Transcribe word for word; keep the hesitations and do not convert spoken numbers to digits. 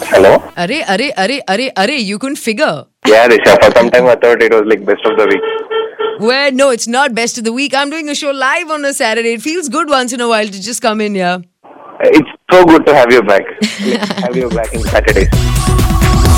Hello? Arey, arey, arey, arey, arey, you couldn't figure. Yeah, Risha. For some time I thought it was like best of the week. Well, no, it's not best of the week. I'm doing a show live on a Saturday. It feels good once in a while to just come in here. It's so good to have you back. Like, have you back in Saturdays.